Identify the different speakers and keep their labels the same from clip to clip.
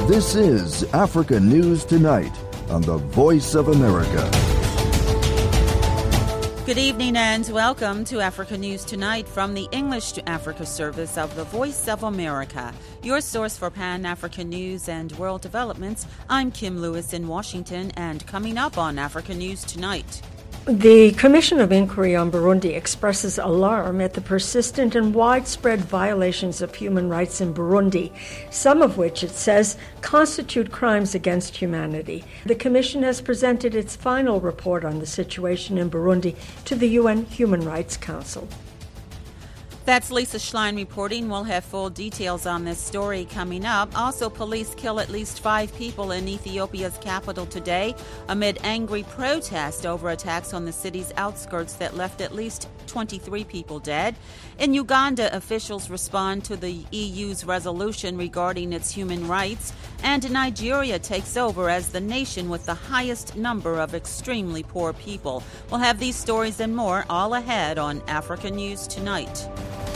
Speaker 1: This is Africa News Tonight on the Voice of America.
Speaker 2: Good evening and welcome to Africa News Tonight from the English to Africa service of the Voice of America, your source for Pan-African news and world developments. I'm Kim Lewis in Washington, and coming up on Africa News Tonight.
Speaker 3: The Commission of Inquiry on Burundi expresses alarm at the persistent and widespread violations of human rights in Burundi, some of which, it says, constitute crimes against humanity. The Commission has presented its final report on the situation in Burundi to the UN Human Rights Council.
Speaker 2: That's Lisa Schlein reporting. We'll have full details on this story coming up. Also, police kill at least 5 people in Ethiopia's capital today amid angry protest over attacks on the city's outskirts that left at least 23 people dead. In Uganda, officials respond to the EU's resolution regarding its human rights. And Nigeria takes over as the nation with the highest number of extremely poor people. We'll have these stories and more all ahead on Africa News Tonight.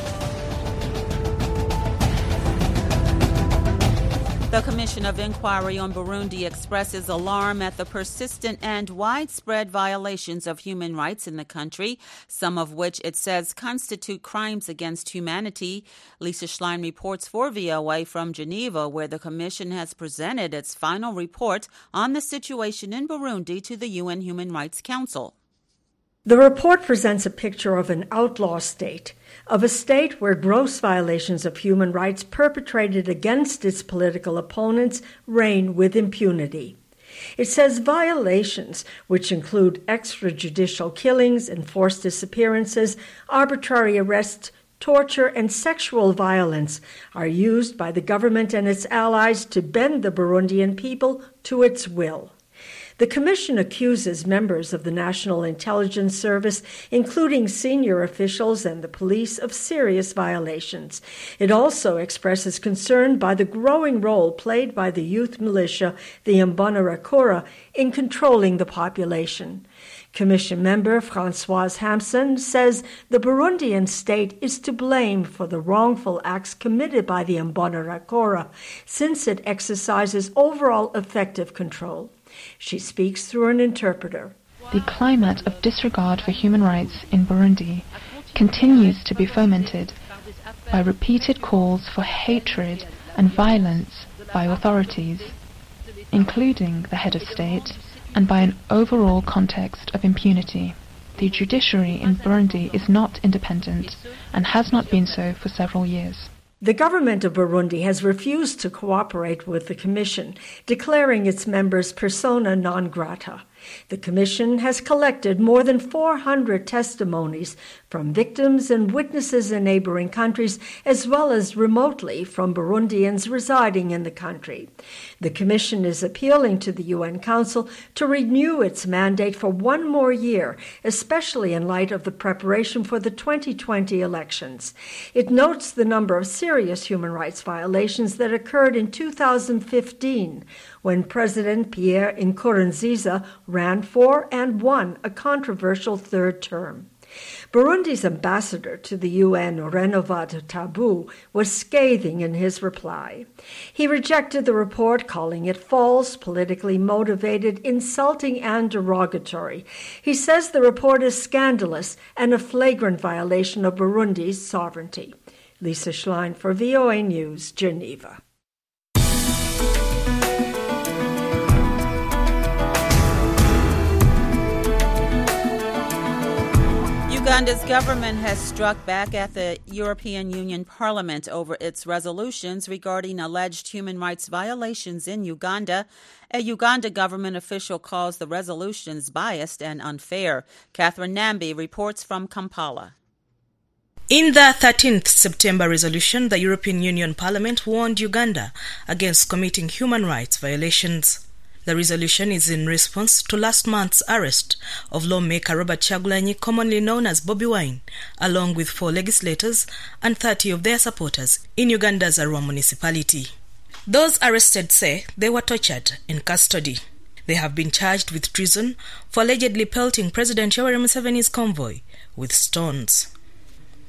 Speaker 2: The Commission of Inquiry on Burundi expresses alarm at the persistent and widespread violations of human rights in the country, some of which it says constitute crimes against humanity. Lisa Schlein reports for VOA from Geneva, where the Commission has presented its final report on the situation in Burundi to the UN Human Rights Council.
Speaker 3: The report presents a picture of an outlaw state, of a state where gross violations of human rights perpetrated against its political opponents reign with impunity. It says violations, which include extrajudicial killings, enforced disappearances, arbitrary arrests, torture, and sexual violence, are used by the government and its allies to bend the Burundian people to its will. The Commission accuses members of the National Intelligence Service, including senior officials and the police, of serious violations. It also expresses concern by the growing role played by the youth militia, the Imbonerakure, in controlling the population. Commission member Françoise Hampson says the Burundian state is to blame for the wrongful acts committed by the Imbonerakure, since it exercises overall effective control. She speaks through an interpreter.
Speaker 4: The climate of disregard for human rights in Burundi continues to be fomented by repeated calls for hatred and violence by authorities, including the head of state, and by an overall context of impunity. The judiciary in Burundi is not independent and has not been so for several years.
Speaker 3: The government of Burundi has refused to cooperate with the Commission, declaring its members persona non grata. The Commission has collected more than 400 testimonies from victims and witnesses in neighboring countries, as well as remotely from Burundians residing in the country. The Commission is appealing to the UN Council to renew its mandate for 1 more year, especially in light of the preparation for the 2020 elections. It notes the number of serious human rights violations that occurred in 2015, when President Pierre Nkurunziza ran for and won a controversial third term. Burundi's ambassador to the UN, Renovat Tabu, was scathing in his reply. He rejected the report, calling it false, politically motivated, insulting, and derogatory. He says the report is scandalous and a flagrant violation of Burundi's sovereignty. Lisa Schlein for VOA News, Geneva.
Speaker 2: Uganda's government has struck back at the European Union Parliament over its resolutions regarding alleged human rights violations in Uganda. A Uganda government official calls the resolutions biased and unfair. Catherine Nambi reports from Kampala.
Speaker 5: In the 13th September resolution, the European Union Parliament warned Uganda against committing human rights violations. The resolution is in response to last month's arrest of lawmaker Robert Kyagulanyi, commonly known as Bobi Wine, along with 4 legislators and 30 of their supporters in Uganda's Arua municipality. Those arrested say they were tortured in custody. They have been charged with treason for allegedly pelting President Yoweri Museveni's convoy with stones.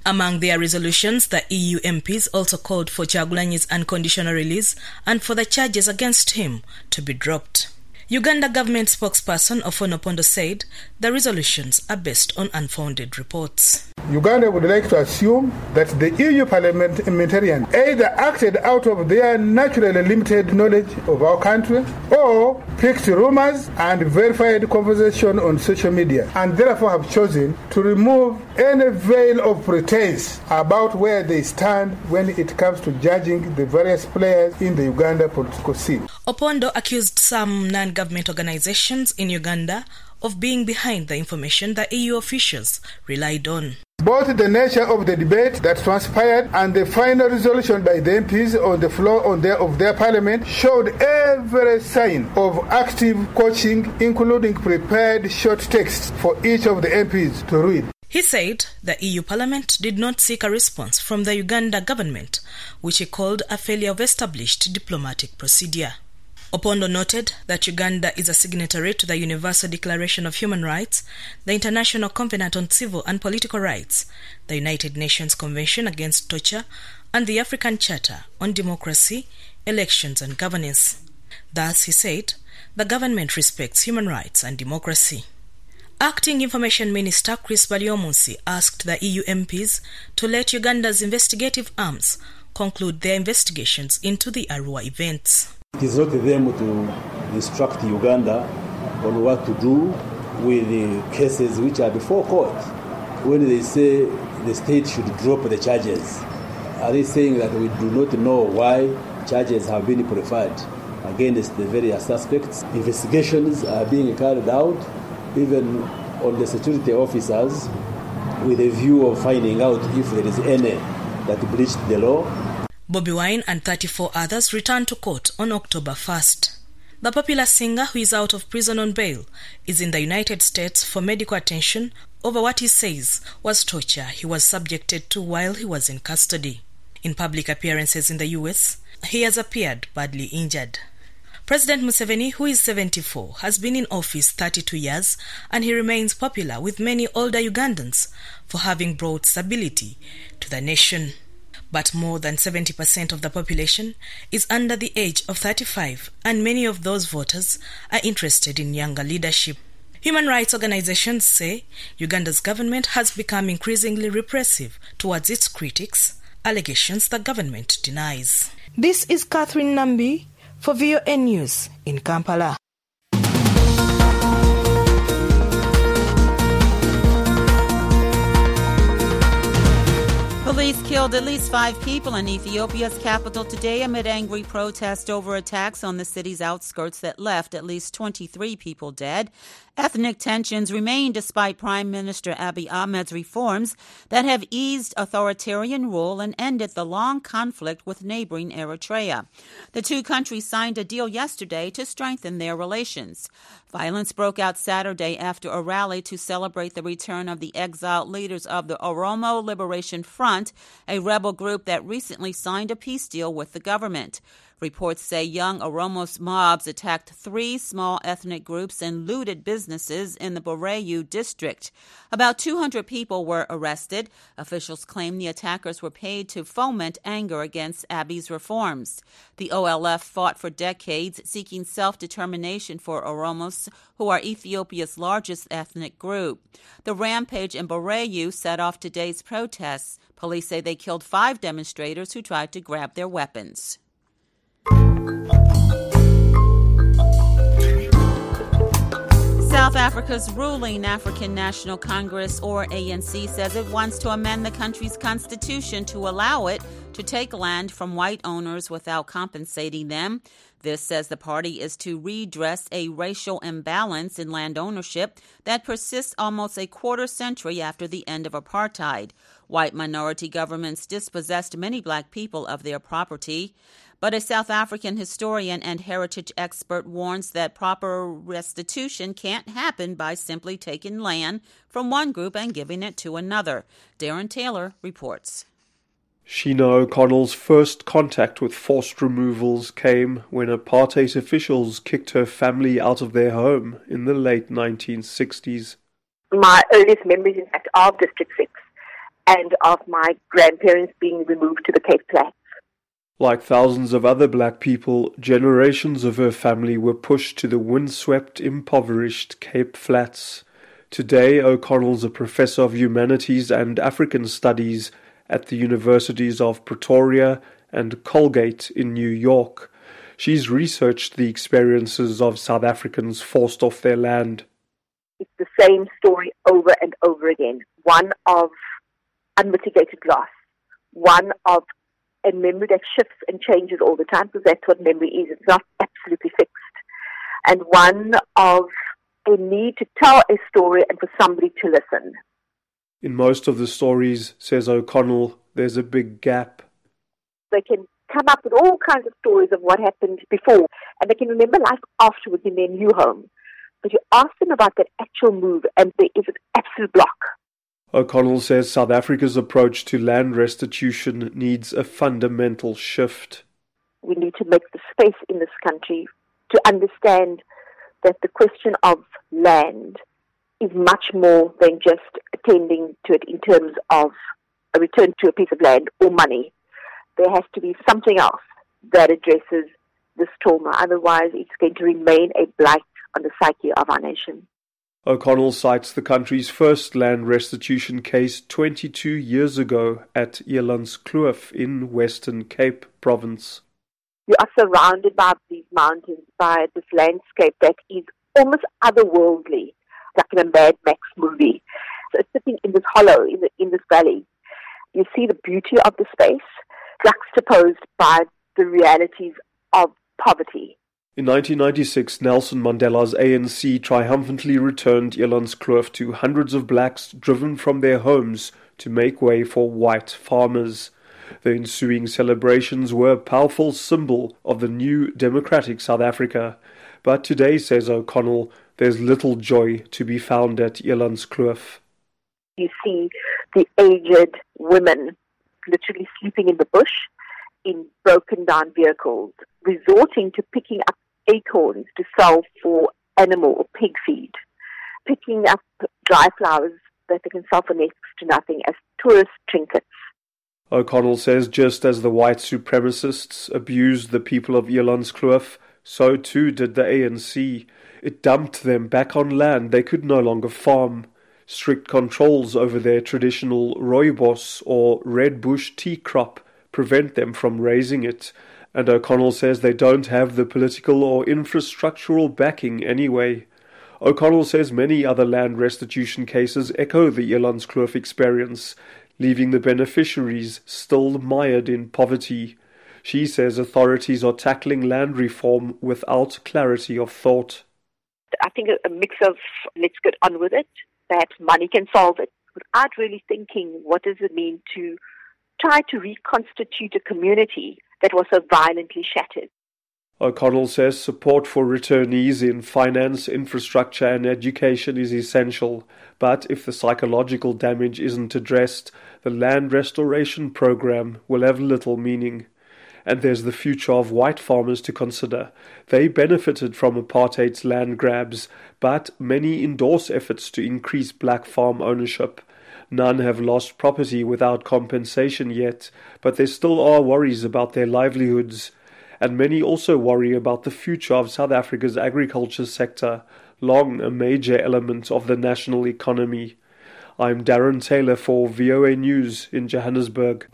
Speaker 5: Among their resolutions, the EU MPs also called for Kyagulanyi's unconditional release and for the charges against him to be dropped. Uganda government spokesperson Ofono Opondo said the resolutions are based on unfounded reports.
Speaker 6: Uganda would like to assume that the EU parliamentarians either acted out of their naturally limited knowledge of our country or picked rumors and verified conversation on social media and therefore have chosen to remove any veil of pretense about where they stand when it comes to judging the various players in the Uganda political scene.
Speaker 5: Opondo accused some non-government organizations in Uganda of being behind the information the EU officials relied on.
Speaker 6: Both the nature of the debate that transpired and the final resolution by the MPs on the floor of their parliament showed every sign of active coaching, including prepared short texts for each of the MPs to read.
Speaker 5: He said the EU Parliament did not seek a response from the Uganda government, which he called a failure of established diplomatic procedure. Opondo noted that Uganda is a signatory to the Universal Declaration of Human Rights, the International Covenant on Civil and Political Rights, the United Nations Convention Against Torture, and the African Charter on Democracy, Elections and Governance. Thus, he said, the government respects human rights and democracy. Acting Information Minister Chris Baryomunsi asked the EU MPs to let Uganda's investigative arms conclude their investigations into the Arua events.
Speaker 7: It is not them to instruct Uganda on what to do with the cases which are before court. When they say the state should drop the charges, are they saying that we do not know why charges have been preferred against the various suspects? Investigations are being carried out even on the security officers with a view of finding out if there is any that breached the law.
Speaker 5: Bobi Wine and 34 others returned to court on October 1st. The popular singer, who is out of prison on bail, is in the United States for medical attention over what he says was torture he was subjected to while he was in custody. In public appearances in the US, he has appeared badly injured. President Museveni, who is 74, has been in office 32 years and he remains popular with many older Ugandans for having brought stability to the nation. But more than 70% of the population is under the age of 35, and many of those voters are interested in younger leadership. Human rights organizations say Uganda's government has become increasingly repressive towards its critics, allegations the government denies.
Speaker 8: This is Catherine Nambi for VOA News in Kampala.
Speaker 2: Police killed at least 5 people in Ethiopia's capital today amid angry protest over attacks on the city's outskirts that left at least 23 people dead. Ethnic tensions remain despite Prime Minister Abiy Ahmed's reforms that have eased authoritarian rule and ended the long conflict with neighboring Eritrea. The two countries signed a deal yesterday to strengthen their relations. Violence broke out Saturday after a rally to celebrate the return of the exiled leaders of the Oromo Liberation Front, a rebel group that recently signed a peace deal with the government. Reports say young Oromos mobs attacked 3 small ethnic groups and looted businesses in the Boreyu district. About 200 people were arrested. Officials claim the attackers were paid to foment anger against Abiy's reforms. The OLF fought for decades, seeking self-determination for Oromos, who are Ethiopia's largest ethnic group. The rampage in Boreyu set off today's protests. Police say they killed 5 demonstrators who tried to grab their weapons. South Africa's ruling African National Congress, or ANC, says it wants to amend the country's constitution to allow it to take land from white owners without compensating them. This, says the party, is to redress a racial imbalance in land ownership that persists almost a quarter century after the end of apartheid. White minority governments dispossessed many black people of their property. But a South African historian and heritage expert warns that proper restitution can't happen by simply taking land from one group and giving it to another. Darren Taylor reports.
Speaker 9: Sheena O'Connell's first contact with forced removals came when apartheid officials kicked her family out of their home in the late 1960s.
Speaker 10: My earliest memories, in fact, of District 6 and of my grandparents being removed to the Cape Flats.
Speaker 9: Like thousands of other black people, generations of her family were pushed to the windswept, impoverished Cape Flats. Today, O'Connell's a professor of humanities and African studies at the universities of Pretoria and Colgate in New York. She's researched the experiences of South Africans forced off their land.
Speaker 10: It's the same story over and over again. One of unmitigated loss, one of a memory that shifts and changes all the time, because that's what memory is. It's not absolutely fixed. And one of a need to tell a story and for somebody to listen.
Speaker 9: In most of the stories, says O'Connell, there's a big gap.
Speaker 10: They can come up with all kinds of stories of what happened before, and they can remember life afterwards in their new home. But you ask them about that actual move, and there is an absolute block.
Speaker 9: O'Connell says South Africa's approach to land restitution needs a fundamental shift.
Speaker 10: We need to make the space in this country to understand that the question of land is much more than just attending to it in terms of a return to a piece of land or money. There has to be something else that addresses this trauma. Otherwise, it's going to remain a blight on the psyche of our nation.
Speaker 9: O'Connell cites the country's first land restitution case 22 years ago at Elandskloof in Western Cape Province.
Speaker 10: You are surrounded by these mountains, by this landscape that is almost otherworldly, like in a Mad Max movie. So it's sitting in this hollow, in this valley. You see the beauty of the space juxtaposed by the realities of poverty.
Speaker 9: In 1996, Nelson Mandela's ANC triumphantly returned Elandskloof to hundreds of blacks driven from their homes to make way for white farmers. The ensuing celebrations were a powerful symbol of the new democratic South Africa. But today, says O'Connell, there's little joy to be found at Elandskloof.
Speaker 10: You see the aged women literally sleeping in the bush in broken down vehicles, resorting to picking up acorns to sell for animal or pig feed, picking up dry flowers that they can sell for next to nothing as tourist trinkets.
Speaker 9: O'Connell says just as the white supremacists abused the people of Elandskloof, so too did the ANC. It dumped them back on land they could no longer farm. Strict controls over their traditional rooibos or red bush tea crop prevent them from raising it, and O'Connell says they don't have the political or infrastructural backing anyway. O'Connell says many other land restitution cases echo the Elandskloof experience, leaving the beneficiaries still mired in poverty. She says authorities are tackling land reform without clarity of thought.
Speaker 10: I think a mix of let's get on with it, perhaps money can solve it, without really thinking what does it mean to try to reconstitute a community that was so violently shattered.
Speaker 9: O'Connell says support for returnees in finance, infrastructure and education is essential, but if the psychological damage isn't addressed, the land restoration program will have little meaning. And there's the future of white farmers to consider. They benefited from apartheid's land grabs, but many endorse efforts to increase black farm ownership. None have lost property without compensation yet, but there still are worries about their livelihoods. And many also worry about the future of South Africa's agriculture sector, long a major element of the national economy. I'm Darren Taylor for VOA News in Johannesburg.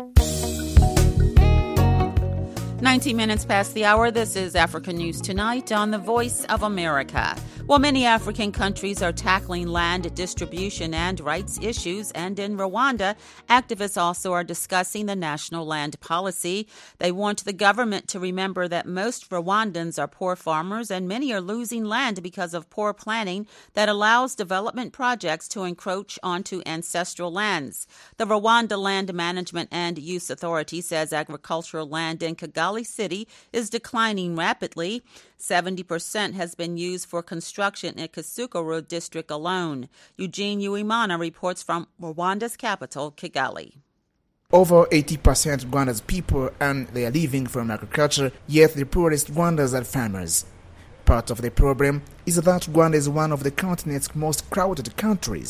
Speaker 2: 19 minutes past the hour, this is Africa News Tonight on the Voice of America. Well, many African countries are tackling land distribution and rights issues, and in Rwanda, activists also are discussing the national land policy. They want the government to remember that most Rwandans are poor farmers, and many are losing land because of poor planning that allows development projects to encroach onto ancestral lands. The Rwanda Land Management and Use Authority says agricultural land in Kigali City is declining rapidly. 70% has been used for construction in Kisukuru district alone. Eugene Uimana reports from Rwanda's capital, Kigali.
Speaker 11: Over 80% of Rwanda's people earn their living from agriculture, yet the poorest Rwandans are farmers. Part of the problem is that Rwanda is one of the continent's most crowded countries.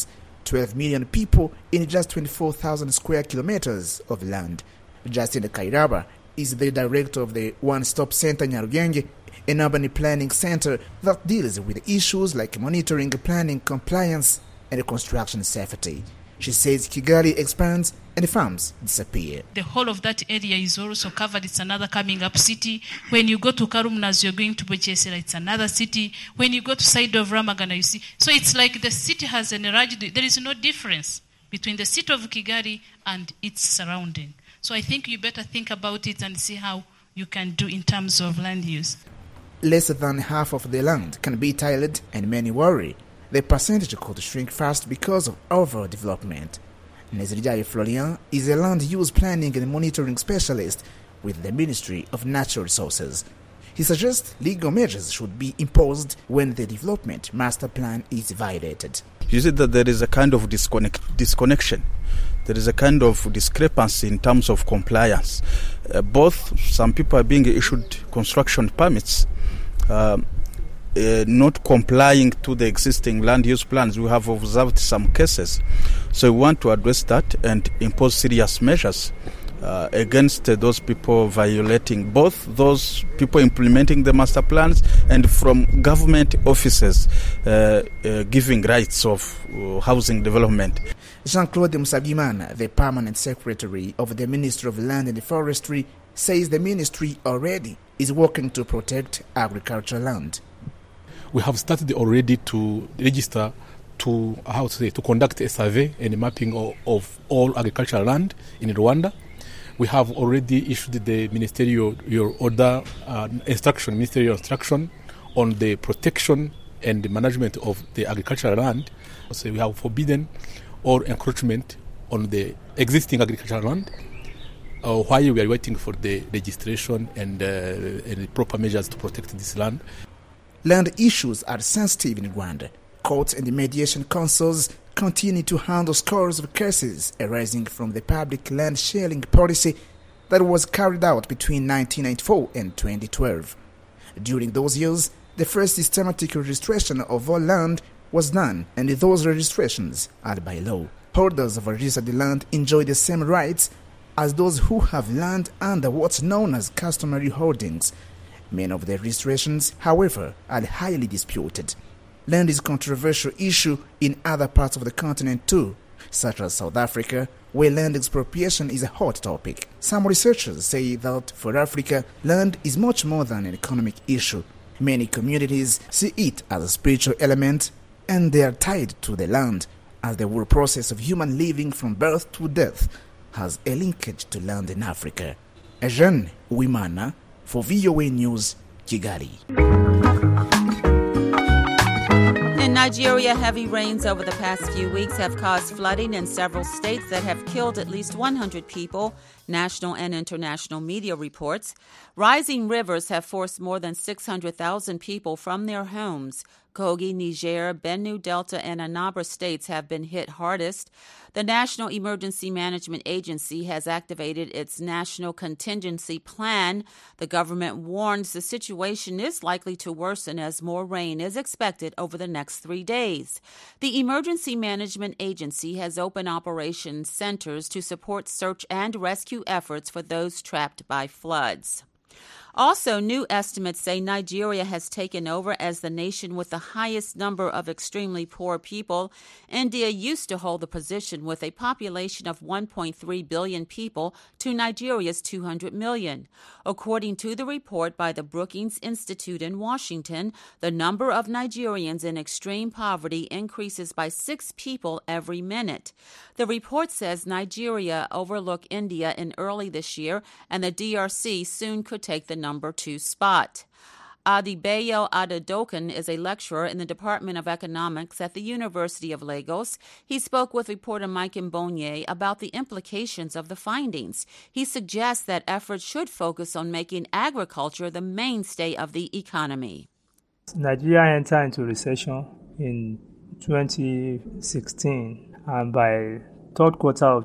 Speaker 11: 12 million people in just 24,000 square kilometers of land. Justin Kairaba is the director of the One Stop Center Nyarugenge, an urban planning center that deals with issues like monitoring, planning, compliance, and construction safety. She says Kigali expands and farms disappear.
Speaker 12: The whole of that area is also covered. It's another coming up city. When you go to Karumnas, you're going to Buchesera, it's another city. When you go to side of Ramagana, you see. So it's like the city has enlarged. There is no difference between the city of Kigali and its surrounding. So I think you better think about it and see how you can do in terms of land use.
Speaker 11: Less than half of the land can be tilled, and many worry the percentage could shrink fast because of overdevelopment. Nezrijaye Florian is a land use planning and monitoring specialist with the Ministry of Natural Resources. He suggests legal measures should be imposed when the development master plan is violated.
Speaker 13: You see that there is a kind of disconnection. There is a kind of discrepancy in terms of compliance. Both, some people are being issued construction permits, not complying to the existing land use plans. We have observed some cases. So we want to address that and impose serious measures against those people violating, both those people implementing the master plans and from government offices giving rights of housing development.
Speaker 11: Jean-Claude Musabimana, the permanent secretary of the Ministry of Land and Forestry, says the ministry already is working to protect agricultural land.
Speaker 14: We have started already to register to conduct a survey and a mapping of all agricultural land in Rwanda. We have already issued the ministerial instruction on the protection and the management of the agricultural land. So we have forbidden all encroachment on the existing agricultural land while we are waiting for the registration and proper measures to protect this land.
Speaker 11: Land issues are sensitive in Rwanda. Courts and mediation councils continue to handle scores of cases arising from the public land sharing policy that was carried out between 1994 and 2012. During those years, the first systematic registration of all land was done, and those registrations are by law. Holders of registered land enjoy the same rights as those who have land under what's known as customary holdings. Many of the registrations, however, are highly disputed. Land is a controversial issue in other parts of the continent too, such as South Africa, where land expropriation is a hot topic. Some researchers say that for Africa, land is much more than an economic issue. Many communities see it as a spiritual element, and they are tied to the land, as the whole process of human living from birth to death has a linkage to land in Africa. Jean Uwimana, for VOA News, Kigali.
Speaker 2: In Nigeria, heavy rains over the past few weeks have caused flooding in several states that have killed at least 100 people, national and international media reports. Rising rivers have forced more than 600,000 people from their homes. Kogi, Niger, Benue, Delta, and Anambra states have been hit hardest. The National Emergency Management Agency has activated its National Contingency Plan. The government warns the situation is likely to worsen as more rain is expected over the next 3 days. The Emergency Management Agency has opened operation centers to support search and rescue efforts for those trapped by floods. Also, new estimates say Nigeria has taken over as the nation with the highest number of extremely poor people. India used to hold the position with a population of 1.3 billion people to Nigeria's 200 million. According to the report by the Brookings Institute in Washington, the number of Nigerians in extreme poverty increases by 6 people every minute. The report says Nigeria overtook India in early this year, and the DRC soon could take the number 2 spot. Adebayo Adedokan is a lecturer in the Department of Economics at the University of Lagos. He spoke with reporter Mike Mbonye about the implications of the findings. He suggests that efforts should focus on making agriculture the mainstay of the economy.
Speaker 15: Nigeria entered into recession in 2016, and by third quarter of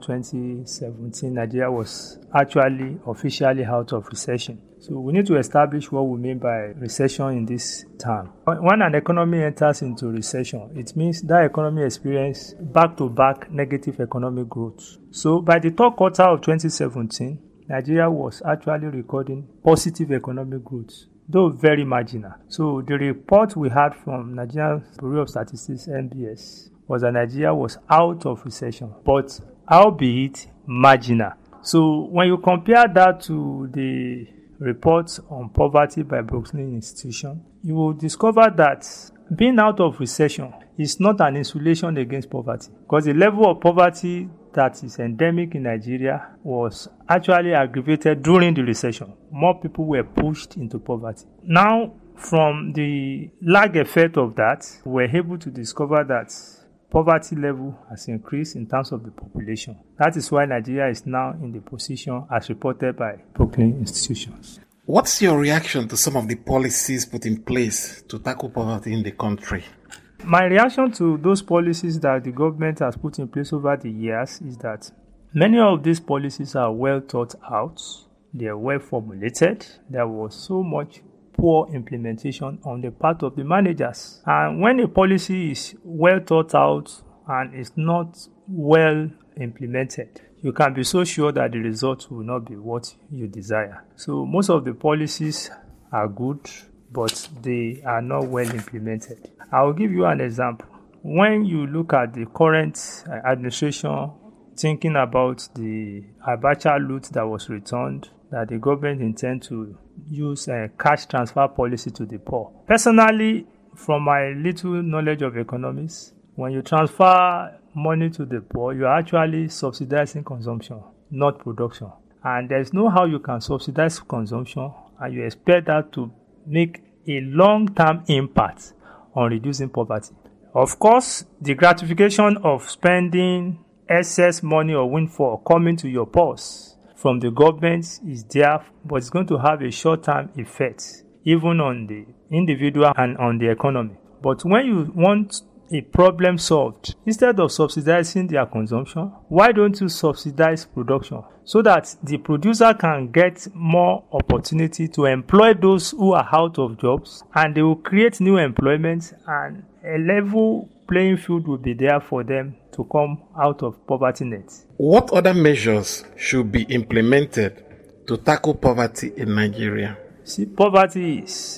Speaker 15: 2017, Nigeria was actually officially out of recession. So we need to establish what we mean by recession in this term. When an economy enters into recession, it means that economy experiences back-to-back negative economic growth. So by the third quarter of 2017, Nigeria was actually recording positive economic growth, though very marginal. So the report we had from Nigerian Bureau of Statistics, NBS, was that Nigeria was out of recession, but albeit marginal. So when you compare that to the reports on poverty by Brookings Institution, you will discover that being out of recession is not an insulation against poverty, because the level of poverty that is endemic in Nigeria was actually aggravated during the recession. More people were pushed into poverty. Now, from the lag effect of that, we're able to discover that poverty level has increased in terms of the population. That is why Nigeria is now in the position as reported by Brookings Institutions.
Speaker 16: What's your reaction to some of the policies put in place to tackle poverty in the country?
Speaker 15: My reaction to those policies that the government has put in place over the years is that many of these policies are well thought out, they are well formulated. There was so much poor implementation on the part of the managers. And when a policy is well thought out and is not well implemented, you can be so sure that the results will not be what you desire. So most of the policies are good, but they are not well implemented. I will give you an example. When you look at the current administration thinking about the Abacha loot that was returned, that the government intends to use a cash transfer policy to the poor. Personally, from my little knowledge of economics, when you transfer money to the poor, you are actually subsidizing consumption, not production. And there's no how you can subsidize consumption and you expect that to make a long-term impact on reducing poverty. Of course, the gratification of spending excess money or windfall coming to your purse from the government is there, but it's going to have a short-term effect, even on the individual and on the economy. But when you want a problem solved, instead of subsidizing their consumption, why don't you subsidize production so that the producer can get more opportunity to employ those who are out of jobs, and they will create new employment, and a level playing field will be there for them to come out of poverty net.
Speaker 16: What other measures should be implemented to tackle poverty in Nigeria?
Speaker 15: See, poverty is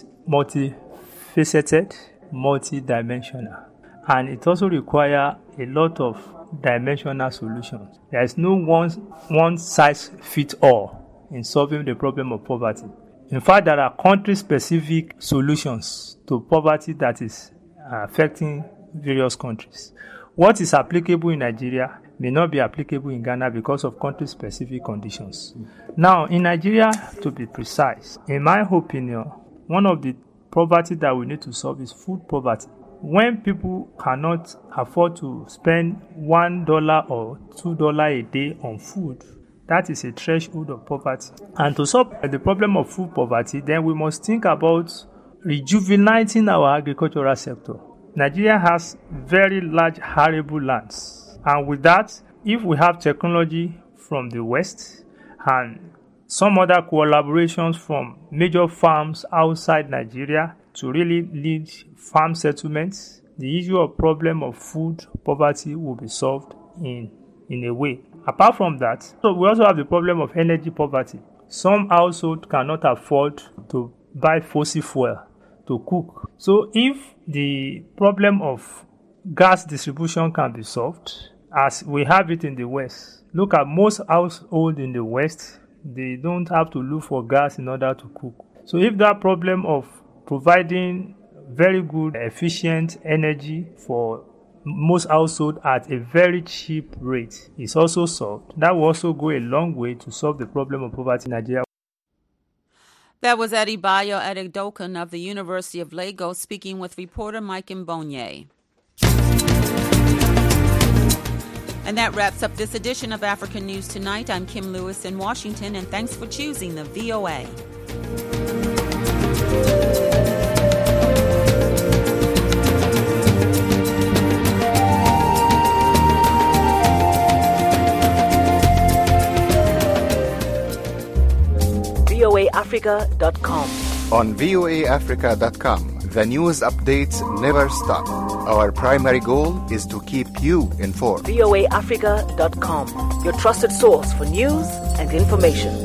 Speaker 15: multifaceted, multidimensional, and it also requires a lot of dimensional solutions. There is no one size fits all in solving the problem of poverty. In fact, there are country-specific solutions to poverty that is affecting various countries. What is applicable in Nigeria may not be applicable in Ghana because of country-specific conditions. Now, in Nigeria, to be precise, in my opinion, one of the poverty that we need to solve is food poverty. When people cannot afford to spend $1 or $2 a day on food, that is a threshold of poverty. And to solve the problem of food poverty, then we must think about rejuvenating our agricultural sector. Nigeria has very large arable lands. And with that, if we have technology from the West and some other collaborations from major farms outside Nigeria to really lead farm settlements, the issue of problem of food poverty will be solved in a way. Apart from that, so we also have the problem of energy poverty. Some households cannot afford to buy fossil fuel to cook. So if the problem of gas distribution can be solved, as we have it in the West, look at most households in the West, they don't have to look for gas in order to cook. So if that problem of providing very good, efficient energy for most households at a very cheap rate is also solved, that will also go a long way to solve the problem of poverty in Nigeria.
Speaker 2: That was Adebayo Adedokan of the University of Lagos speaking with reporter Mike Mbonye. And that wraps up this edition of African News Tonight. I'm Kim Lewis in Washington, and thanks for choosing the VOA.
Speaker 17: voaafrica.com.
Speaker 18: On voaafrica.com, the news updates never stop. Our primary goal is to keep you informed.
Speaker 17: voaafrica.com, your trusted source for news and information.